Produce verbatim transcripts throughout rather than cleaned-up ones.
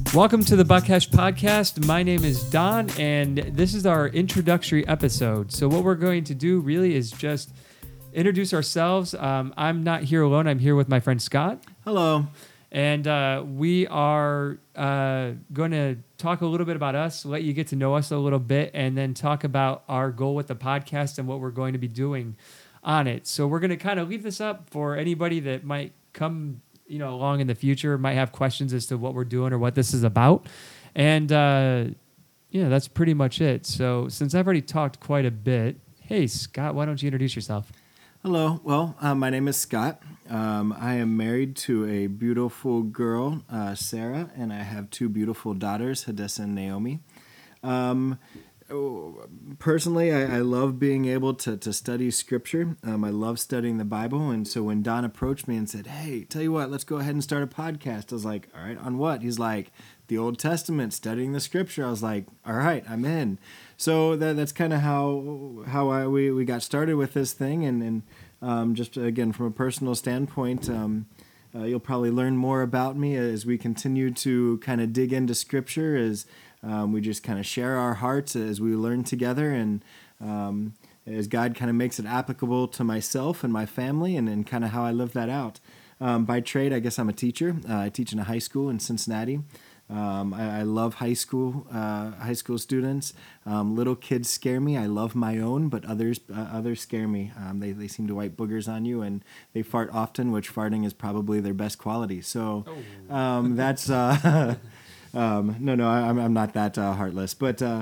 Welcome to the Buckhesh Podcast. My name is Don, and this is our introductory episode. So what we're going to do really is just introduce ourselves. Um, I'm not here alone. I'm here with my friend Scott. Hello. And uh, we are uh, going to talk a little bit about us, let you get to know us a little bit, and then talk about our goal with the podcast and what we're going to be doing on it. So we're going to kind of leave this up for anybody that might come you know, along in the future, might have questions as to what we're doing or what this is about. And, uh, yeah, that's pretty much it. So since I've already talked quite a bit, hey, Scott, why don't you introduce yourself? Hello. Well, uh, my name is Scott. Um, I am married to a beautiful girl, uh, Sarah, and I have two beautiful daughters, Hadessa and Naomi. Um, personally, I, I love being able to, to study Scripture. Um, I love studying the Bible, and so when Don approached me and said, hey, tell you what, let's go ahead and start a podcast, I was like, all right, on what? He's like, the Old Testament, studying the Scripture. I was like, all right, I'm in. So that, that's kind of how how I, we, we got started with this thing, and, and um, just, again, from a personal standpoint, um, uh, you'll probably learn more about me as we continue to kind of dig into Scripture, as Um, we just kind of share our hearts as we learn together, and um, as God kind of makes it applicable to myself and my family, and, and kind of how I live that out. Um, by trade, I guess I'm a teacher. Uh, I teach in a high school in Cincinnati. Um, I, I love high school uh, high school students. Um, little kids scare me. I love my own, but others uh, others scare me. Um, they they seem to wipe boogers on you, and they fart often, which farting is probably their best quality. So um, that's. Uh, Um, no, no, I, I'm I'm not that uh, heartless, but uh,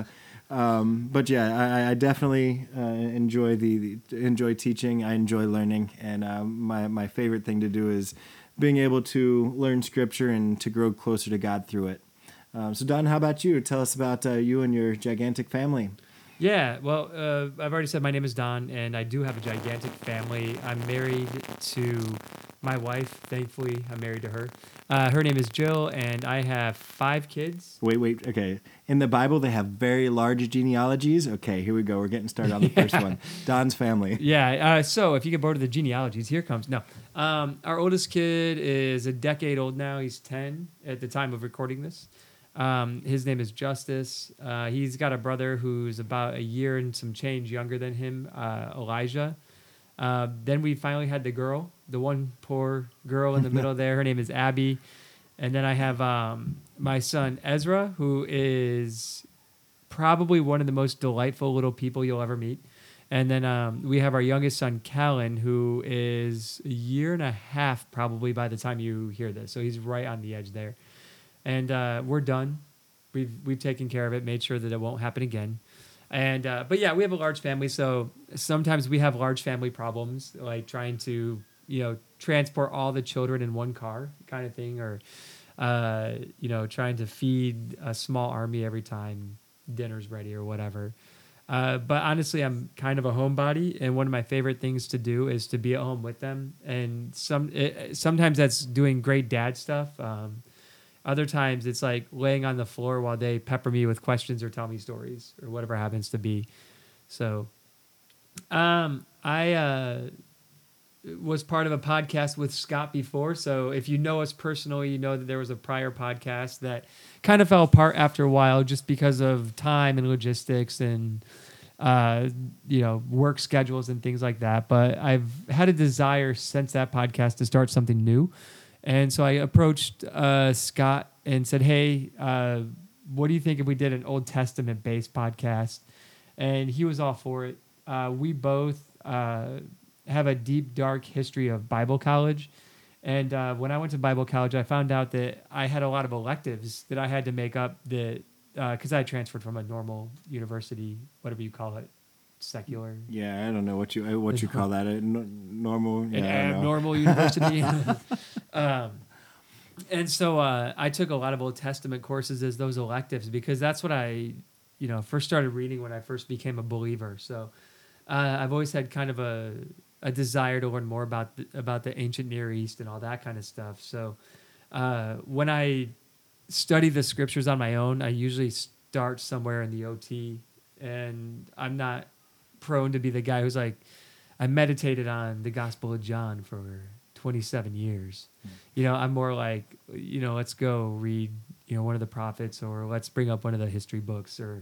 um, but yeah, I, I definitely uh, enjoy the, the enjoy teaching. I enjoy learning, and uh, my my favorite thing to do is being able to learn Scripture and to grow closer to God through it. Um, so, Don, how about you? Tell us about uh, you and your gigantic family. Yeah, well, uh, I've already said my name is Don, and I do have a gigantic family. I'm married to my wife. Thankfully, I'm married to her. Uh, her name is Jill, and I have five kids. Wait, wait, okay. In the Bible, they have very large genealogies. Okay, here we go. We're getting started on the yeah. first one. Don's family. Yeah, uh, so if you get bored of the genealogies, here comes. No, um, our oldest kid is a decade old now. He's ten at the time of recording this. Um, his name is Justice. Uh, he's got a brother who's about a year and some change younger than him, uh, Elijah. Uh, then we finally had the girl, the one poor girl in the middle there. Her name is Abby. And then I have um, my son, Ezra, who is probably one of the most delightful little people you'll ever meet. And then um, we have our youngest son, Callan, who is a year and a half probably by the time you hear this. So he's right on the edge there. And uh, we're done. We've we've taken care of it, made sure that it won't happen again. And uh, but yeah, we have a large family, so sometimes we have large family problems, like trying to you know transport all the children in one car, kind of thing, or uh, you know trying to feed a small army every time dinner's ready or whatever. Uh, but honestly, I'm kind of a homebody, and one of my favorite things to do is to be at home with them. And some it, sometimes that's doing great dad stuff. Um, Other times it's like laying on the floor while they pepper me with questions or tell me stories or whatever happens to be. So um, I uh, was part of a podcast with Scott before. So if you know us personally, you know that there was a prior podcast that kind of fell apart after a while just because of time and logistics and, uh, you know, work schedules and things like that. But I've had a desire since that podcast to start something new. And so I approached uh, Scott and said, hey, uh, what do you think if we did an Old Testament-based podcast? And he was all for it. Uh, we both uh, have a deep, dark history of Bible college. And uh, when I went to Bible college, I found out that I had a lot of electives that I had to make up that because uh, I transferred from a normal university, whatever you call it. Secular. Yeah, I don't know what you what you call that. A normal, yeah, an abnormal university. um, and so uh, I took a lot of Old Testament courses as those electives because that's what I, you know, first started reading when I first became a believer. So uh, I've always had kind of a a desire to learn more about the, about the ancient Near East and all that kind of stuff. So uh, when I study the scriptures on my own, I usually start somewhere in the O T, and I'm not prone to be the guy who's like, I meditated on the Gospel of John for twenty-seven years. Mm. You know, I'm more like, you know, let's go read you know, one of the prophets, or let's bring up one of the history books, or,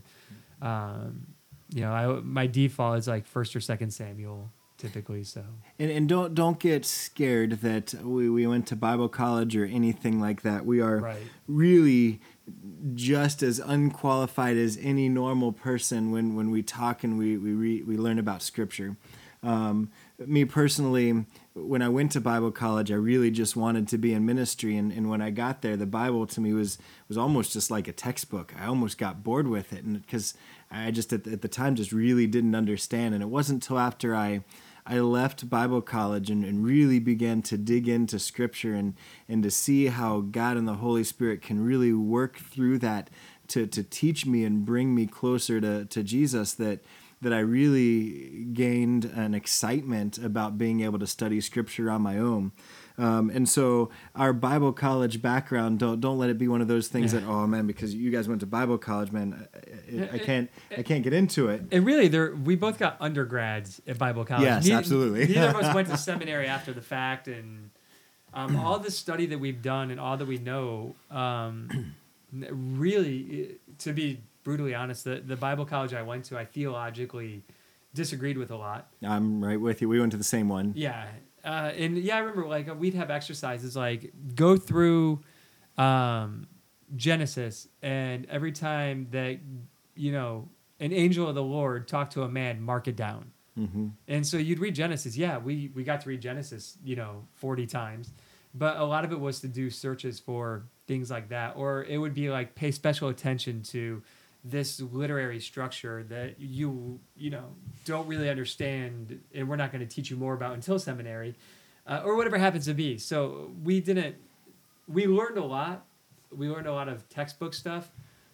um, you know, I, my default is like First or Second Samuel typically. So And, and don't don't get scared that we, we went to Bible college or anything like that. We are right, really just as unqualified as any normal person when, when we talk and we we re, we learn about Scripture. Um, me personally, when I went to Bible college, I really just wanted to be in ministry, and, and when I got there, the Bible to me was was almost just like a textbook. I almost got bored with it, and because I just at the, at the time just really didn't understand. And it wasn't until after I I left Bible college and, and really began to dig into Scripture and, and to see how God and the Holy Spirit can really work through that to, to teach me and bring me closer to, to Jesus that that I really gained an excitement about being able to study Scripture on my own. Um, and so our Bible college background, don't don't let it be one of those things yeah. that, oh man, because you guys went to Bible college, man, I, I, I can't I can't get into it. And really, there we both got undergrads at Bible college. Yes, neither, absolutely. Neither of us went to seminary after the fact, and um, all the study that we've done and all that we know, um, really, to be brutally honest, the, the Bible college I went to, I theologically disagreed with a lot. I'm right with you. We went to the same one. Yeah. Uh, and yeah, I remember like we'd have exercises like go through um, Genesis, and every time that, you know, an angel of the Lord talked to a man, mark it down. Mm-hmm. And so you'd read Genesis. Yeah, we, we got to read Genesis, you know, forty times. But a lot of it was to do searches for things like that. Or it would be like pay special attention to this literary structure that you you know don't really understand, and we're not going to teach you more about until seminary, uh, or whatever happens to be. So we didn't. We learned a lot. We learned a lot of textbook stuff,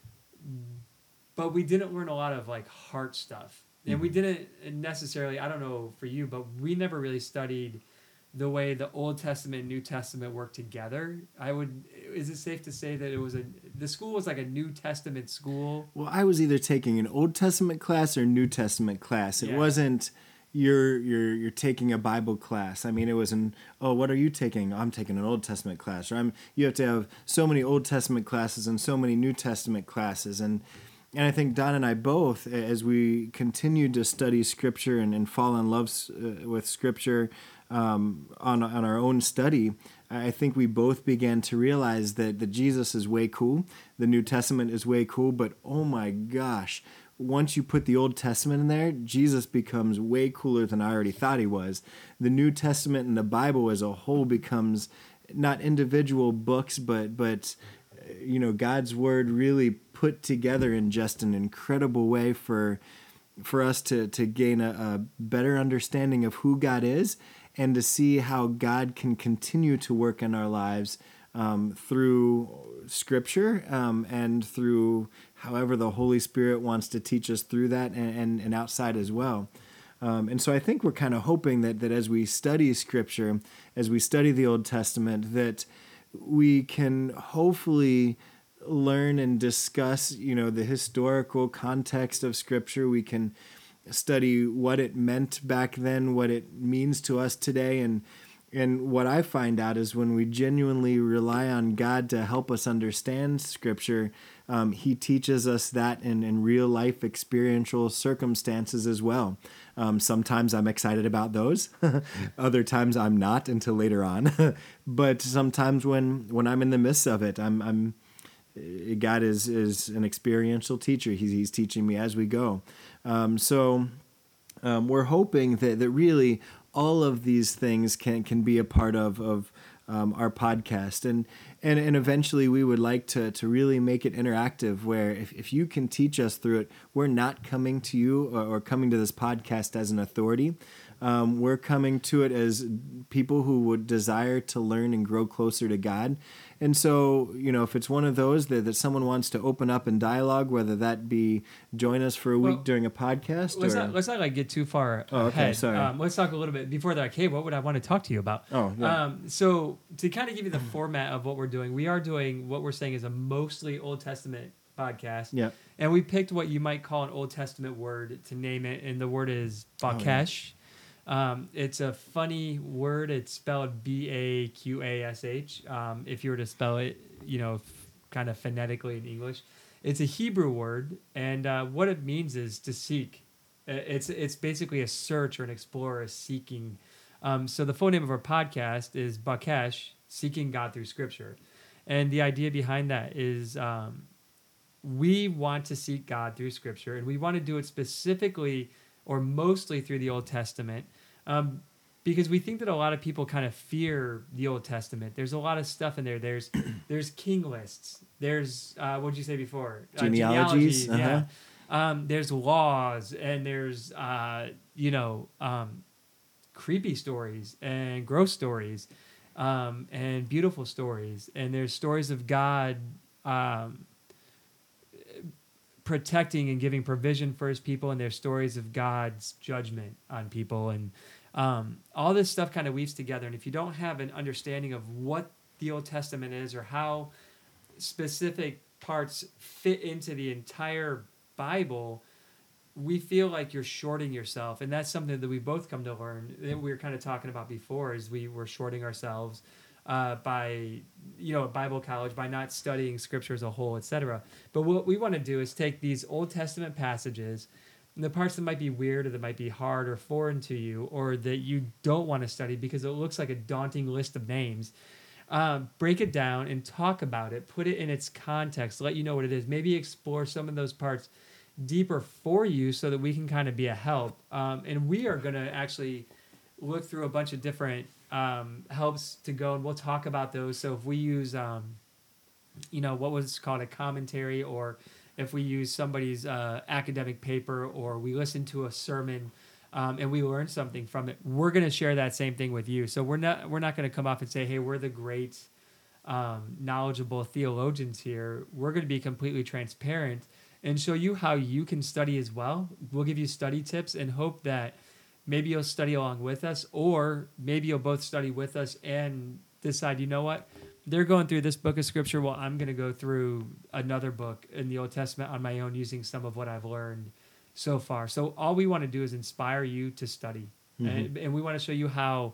but we didn't learn a lot of like heart stuff. And we didn't necessarily. I don't know for you, but we never really studied the way the Old Testament and New Testament work together. I would, is it safe to say that it was a, the school was like a New Testament school? Well, I was either taking an Old Testament class or New Testament class. It Yeah. wasn't you're you're you're taking a Bible class. I mean, it was an, oh, what are you taking? I'm taking an Old Testament class. Or I'm you have to have so many Old Testament classes and so many New Testament classes. And and I think Don and I both, as we continued to study Scripture and, and fall in love uh, with Scripture, Um, on on our own study, I think we both began to realize that, that Jesus is way cool, the New Testament is way cool, but oh my gosh, once you put the Old Testament in there, Jesus becomes way cooler than I already thought he was. The New Testament and the Bible as a whole becomes not individual books, but but you know, God's word really put together in just an incredible way for for us to to gain a, a better understanding of who God is, and to see how God can continue to work in our lives um, through Scripture um, and through however the Holy Spirit wants to teach us through that, and, and, and outside as well. Um, and so I think we're kind of hoping that, that as we study Scripture, as we study the Old Testament, that we can hopefully learn and discuss, you know, the historical context of Scripture. We can study what it meant back then, what it means to us today, and and what I find out is when we genuinely rely on God to help us understand Scripture, um, He teaches us that in, in real life experiential circumstances as well. Um, sometimes I'm excited about those, other times I'm not until later on. But sometimes when when I'm in the midst of it, I'm I'm God is is an experiential teacher. He's he's teaching me as we go. Um, so um, we're hoping that, that really all of these things can can be a part of of um, our podcast, and and and eventually we would like to to really make it interactive, where if, if you can teach us through it, we're not coming to you or, or coming to this podcast as an authority. Um, we're coming to it as people who would desire to learn and grow closer to God. And so, you know, if it's one of those that, that someone wants to open up in dialogue, whether that be join us for a week Well, during a podcast, Let's or not let's not like get too far Oh, okay, ahead. sorry. Um, let's talk a little bit before that. Okay, what would I want to talk to you about? Oh, yeah. Um, so to kind of give you the format of what we're doing, we are doing what we're saying is a mostly Old Testament podcast. yeah, And we picked what you might call an Old Testament word to name it, and the word is Bakesh. Um, it's a funny word. It's spelled B A Q A S H. Um, if you were to spell it, you know, f- kind of phonetically in English. It's a Hebrew word, and uh, what it means is to seek. Uh, It's it's basically a search or an explorer seeking. Um, so the full name of our podcast is Bakesh, Seeking God Through Scripture. And the idea behind that is um, we want to seek God through Scripture, and we want to do it specifically or mostly through the Old Testament, um, because we think that a lot of people kind of fear the Old Testament. There's a lot of stuff in there. There's there's king lists. There's uh, what did you say before? Uh, Genealogies, uh-huh. Yeah. Um, there's laws, and there's uh, you know um, creepy stories and gross stories, um, and beautiful stories, and there's stories of God. Um, protecting and giving provision for his people, and there's stories of God's judgment on people, and um, all this stuff kind of weaves together. And if you don't have an understanding of what the Old Testament is or how specific parts fit into the entire Bible, we feel like you're shorting yourself. And that's something that we both come to learn that we were kind of talking about before, is we were shorting ourselves uh, by, you know, at Bible college, by not studying Scripture as a whole, et cetera. But what we want to do is take these Old Testament passages, and the parts that might be weird or that might be hard or foreign to you, or that you don't want to study because it looks like a daunting list of names, um, break it down and talk about it, put it in its context, let you know what it is, maybe explore some of those parts deeper for you so that we can kind of be a help. Um, and we are going to actually look through a bunch of different um, helps to go, and we'll talk about those. So if we use, um, you know, what was called a commentary, or if we use somebody's uh, academic paper, or we listen to a sermon um, and we learn something from it, we're going to share that same thing with you. So we're not we're not going to come off and say, hey, we're the great um, knowledgeable theologians here. We're going to be completely transparent and show you how you can study as well. We'll give you study tips and hope that maybe you'll study along with us, or maybe you'll both study with us and decide, you know what, they're going through this book of Scripture, well, I'm going to go through another book in the Old Testament on my own using some of what I've learned so far. So all we want to do is inspire you to study. Mm-hmm. And, and we want to show you how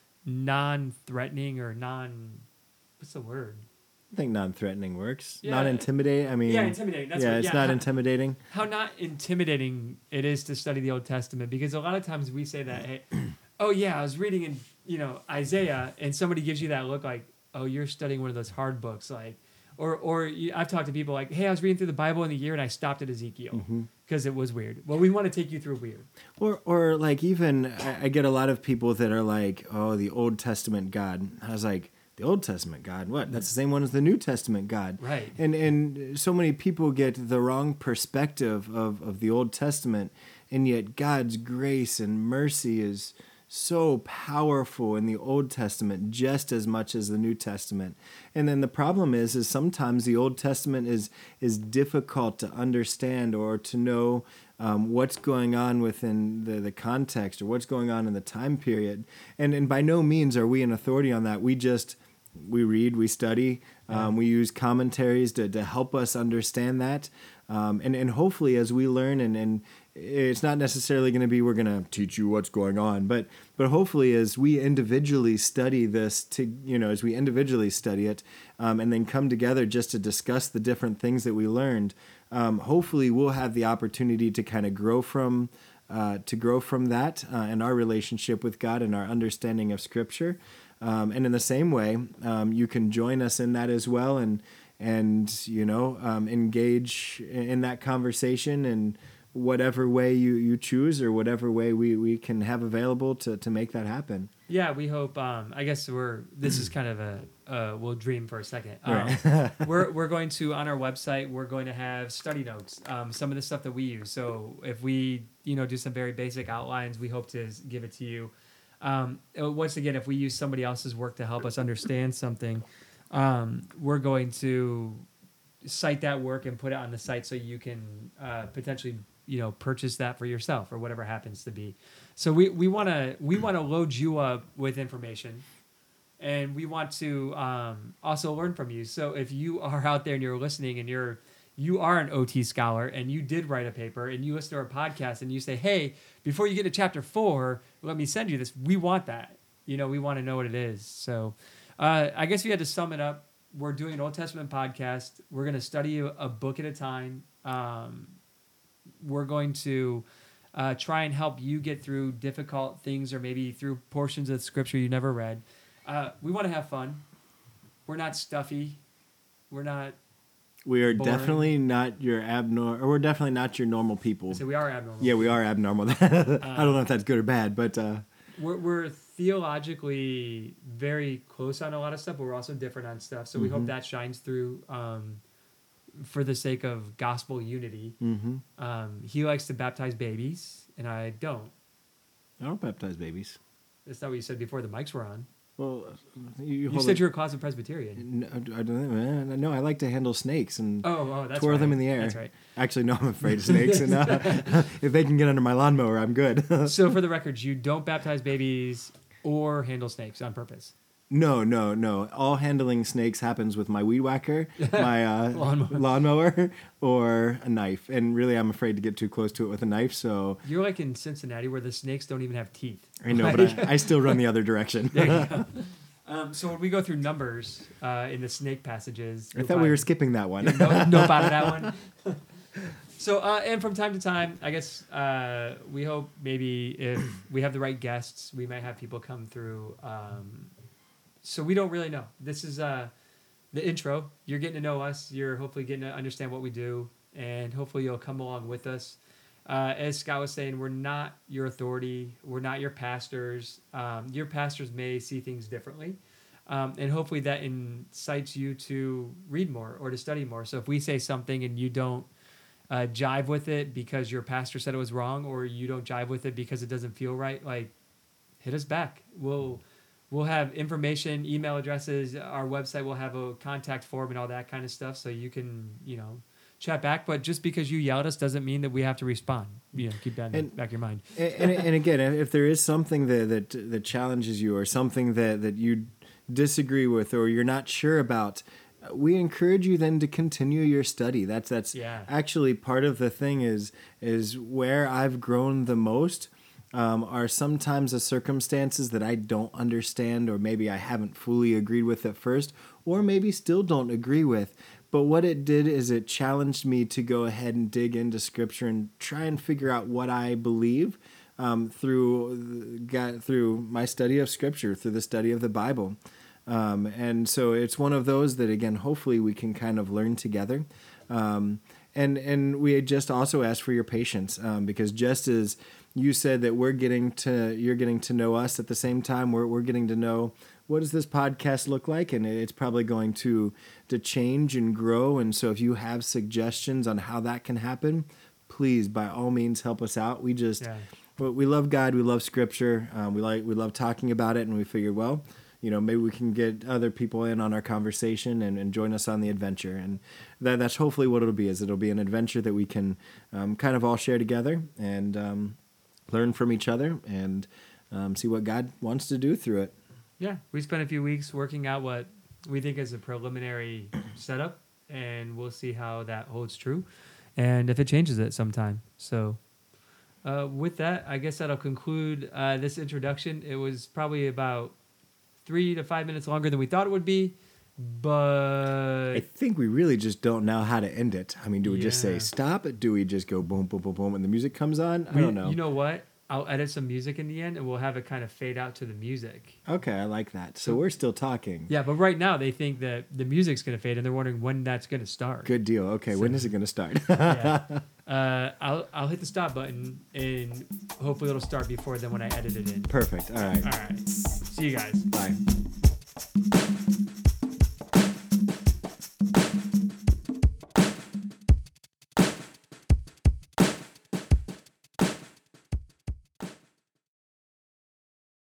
non-threatening or non, what's the word? I think non-threatening works. Yeah. Not intimidating. I mean, yeah, intimidating. That's yeah, what, it's yeah. not how, intimidating. How not intimidating it is to study the Old Testament, because a lot of times we say that, hey, oh yeah, I was reading in, you know, Isaiah, and somebody gives you that look like, oh, you're studying one of those hard books, like, or or you, I've talked to people like, hey, I was reading through the Bible in a year and I stopped at Ezekiel because mm-hmm. it was weird. Well, we want to take you through weird. Or or like even I, I get a lot of people that are like, oh, the Old Testament God. I was like, the Old Testament God? What? That's the same one as the New Testament God. Right. And and so many people get the wrong perspective of, of the Old Testament, and yet God's grace and mercy is so powerful in the Old Testament just as much as the New Testament. And then the problem is, is sometimes the Old Testament is is difficult to understand or to know um, what's going on within the, the context or what's going on in the time period. And and by no means are we an authority on that. We just we read, we study, um, we use commentaries to, to help us understand that. Um, and, and hopefully as we learn, and, and it's not necessarily going to be we're going to teach you what's going on, but but hopefully as we individually study this, to you know, as we individually study it, um, and then come together just to discuss the different things that we learned, um, hopefully we'll have the opportunity to kind of grow from uh, to grow from that uh, in our relationship with God and our understanding of Scripture. Um, and in the same way, um, you can join us in that as well, and and you know um, engage in that conversation in whatever way you, you choose, or whatever way we, we can have available to, to make that happen. Yeah, we hope. Um, I guess we're. This is kind of a. Uh, we'll dream for a second. Um, Right. we're we're going to, on our website, we're going to have study notes. Um, some of the stuff that we use. So if we you know do some very basic outlines, we hope to give it to you. Um, once again, if we use somebody else's work to help us understand something, um, we're going to cite that work and put it on the site so you can uh, potentially, you know, purchase that for yourself or whatever happens to be. So we, we want to we want to load you up with information, and we want to um, also learn from you. So if you are out there and you're listening and you're you are an O T scholar and you did write a paper and you listen to our podcast and you say, hey, before you get to chapter four, let me send you this. We want that. You know, we want to know what it is. So uh, I guess if you had to sum it up, we're doing an Old Testament podcast. We're going to study a, a book at a time. Um, we're going to uh, try and help you get through difficult things or maybe through portions of Scripture you never read. Uh, we want to have fun. We're not stuffy. We're not... We are boring. definitely not your abnormal, or we're definitely not your normal people. So we are abnormal. Yeah, we are abnormal. I don't know if that's good or bad, but... Uh, We're, we're theologically very close on a lot of stuff, but we're also different on stuff. So we Mm-hmm. hope that shines through um, for the sake of gospel unity. mm-hmm. Um, he likes to baptize babies, and I don't. I don't baptize babies. That's not what you said before the mics were on. Well, you, You hold said it- you're a closet Presbyterian. No, I don't know. No, I like to handle snakes and Oh, oh, that's twirl right. them in the air. That's right. Actually, no, I'm afraid of snakes, and uh, if they can get under my lawnmower, I'm good. So for the record, you don't baptize babies or handle snakes on purpose. No, no, no. All handling snakes happens with my weed whacker, my uh, Lawnmower. lawnmower, or a knife. And really, I'm afraid to get too close to it with a knife. So You're like in Cincinnati where the snakes don't even have teeth. I know, but I, I still run the other direction. There you go. Um, so when we go through numbers uh, in the snake passages, I you'll thought we were find- skipping that one. no, no part of that one. So, uh, and from time to time, I guess uh, we hope maybe if we have the right guests, we might have people come through. Um, so we don't really know. This is uh, the intro. You're getting to know us. You're hopefully getting to understand what we do, and hopefully you'll come along with us. Uh, as Scott was saying, we're not your authority. We're not your pastors. Um, your pastors may see things differently. Um, and hopefully that incites you to read more or to study more. So if we say something and you don't uh, jive with it because your pastor said it was wrong, or you don't jive with it because it doesn't feel right, like hit us back. We'll we'll have information, email addresses, our website will have a contact form and all that kind of stuff, so you can, you know, chat back. But just because you yell at us doesn't mean that we have to respond. You know, keep that in the And- back of your mind. and, and, and again, if there is something that, that that challenges you, or something that, that you disagree with, or you're not sure about, we encourage you then to continue your study. That's that's Yeah. actually part of the thing. Is is where I've grown the most. Um, are sometimes the circumstances that I don't understand, or maybe I haven't fully agreed with at first, or maybe still don't agree with. But what it did is it challenged me to go ahead and dig into Scripture and try and figure out what I believe um, through got through my study of Scripture, through the study of the Bible. Um, and so it's one of those that, again, hopefully we can kind of learn together. Um, and and we just also ask for your patience, um, because just as you said that we're getting to, you're getting to know us at the same time, we're we're getting to know what does this podcast look like, and it's probably going to to change and grow. And so if you have suggestions on how that can happen, please, by all means, help us out. We just Yeah. we we love God, we love Scripture, um, we like we love talking about it, and we figured, well, you know, maybe we can get other people in on our conversation and, and join us on the adventure. And that that's hopefully what it'll be, is it'll be an adventure that we can um, kind of all share together and um, learn from each other and um, see what God wants to do through it. Yeah, we spent a few weeks working out what we think is a preliminary setup, and we'll see how that holds true, and if it changes at some time. So, uh, with that, I guess that'll conclude uh, this introduction. It was probably about three to five minutes longer than we thought it would be, but I think we really just don't know how to end it. I mean, do we just say Yeah. stop? Do we just go boom, boom, boom, boom, and the music comes on? I we- don't know. You know what? I'll edit some music in the end, and we'll have it kind of fade out to the music. Okay, I like that. So we're still talking. Yeah, but right now they think that the music's going to fade, and they're wondering when that's going to start. Good deal. Okay, when is it going to start? Yeah. Uh, I'll I'll hit the stop button, and hopefully it'll start before then when I edit it in. Perfect. All right. All right. See you guys. Bye.